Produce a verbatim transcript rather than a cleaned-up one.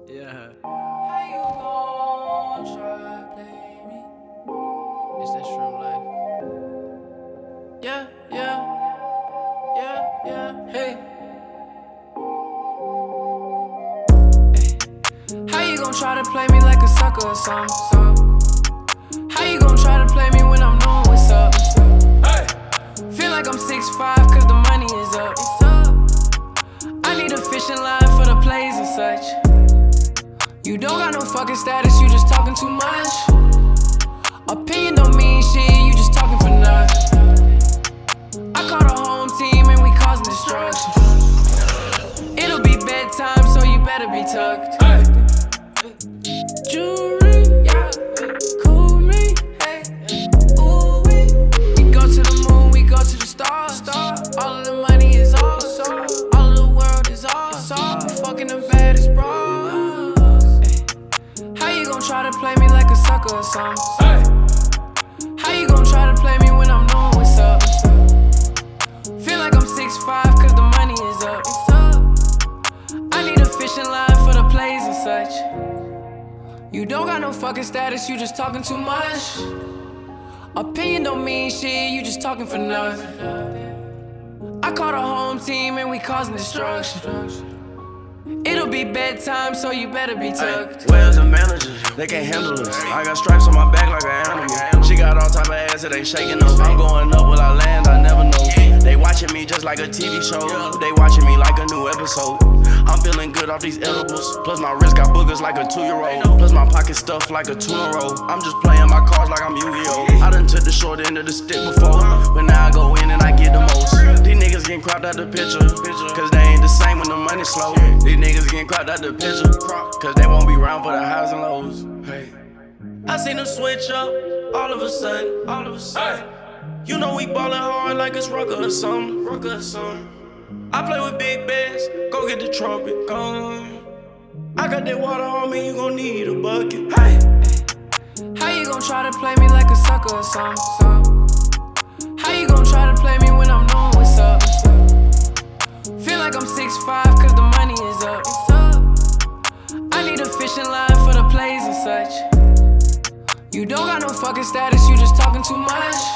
Yeah. How you gon' try to play me? It's that shrimp life. Yeah, yeah, yeah, yeah, hey. Hey. How you gon' try to play me like a sucker or something? something? How you gon' try to play me when I'm knowing what's up? Hey. Feel like I'm six five cause the money is up. I need a fishing line for the plays and such. You don't got no fucking status, you just talking too much. Opinion don't mean shit, you just talking for nothing. I called a home team and we causing destruction. It'll be bedtime, so you better be tucked. Hey. Jewelry, yeah, cool me, hey. Ooh, we, we go to the moon, we go to the stars. All of the money is ours, all of the world is ours. Fucking the baddest bras. How you gon' try to play me like a sucker or something? Hey. How you gon' try to play me when I'm knowing what's up? Feel like I'm six five cause the money is up. I need a fishing line for the plays and such. You don't got no fucking status, you just talking too much. Opinion don't mean shit, you just talking for nothing. I called a home team and we causing destruction. It'll be bedtime, so you better be tucked. Ay, where's the managers? They can't handle us. I got stripes on my back like an animal. She got all type of ass that ain't shaking up. I'm going up, will I land? I never know. They watching me just like a T V show. They watching me like a new episode. I'm feeling good off these edibles. Plus my wrist got boogers like a two-year-old. Plus my pocket stuffed like a tuna roll. I'm just playing my cards like I'm Yu-Gi-Oh! I done took the short end of the stick before, but now I go in and I get the most. These niggas getting cropped out the picture, cause they ain't the same when the money slow. These niggas getting cropped out the picture, cause they won't be round for the highs and lows. Hey. I seen them switch up, all of a sudden, all of a sudden. You know we ballin' hard like it's Rucker or something, Rucker or something. I play with big bass, go get the trumpet, go. I got that water on me, you gon' need a bucket. Hey. How you gon' try to play me like a sucker or something? How you gon' try to play me when I'm knowing what's up? Feel like I'm six five cause the money is up. I need a fishing line for the plays and such. You don't got no fucking status, you just talking too much.